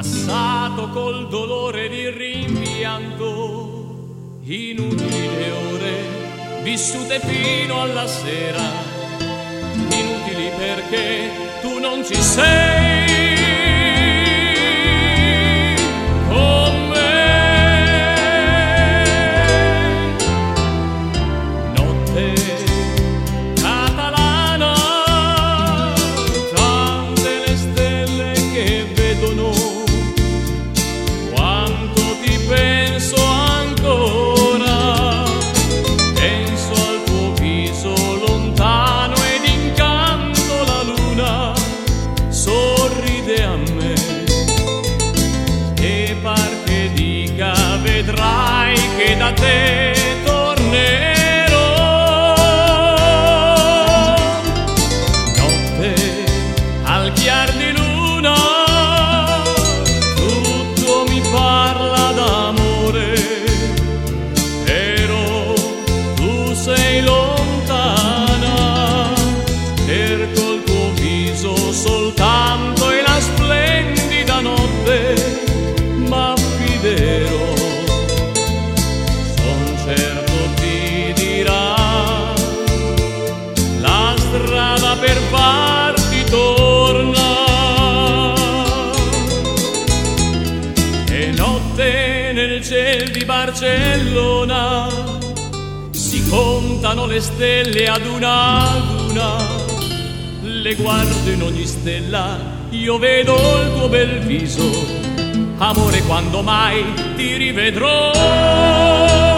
passato col dolore di rimpianto, inutili ore vissute fino alla sera, inutili perché tu non ci sei con me. Notte catalana, tante le stelle che vedono, quanto ti penso ancora, penso al tuo viso lontano ed incanto la luna sorride a me e par che dica vedrai che da te tornerò. Notte al chiar di luna tutto mi parla d'amore, però tu sei lontana, cerco il tuo viso soltanto e la splendida notte m'affiderò. Son certo ti dirà la strada per farti torna. E notte nel ciel di Barcellona si contano le stelle ad una, le guardo in ogni stella, io vedo il tuo bel viso, amore, quando mai ti rivedrò.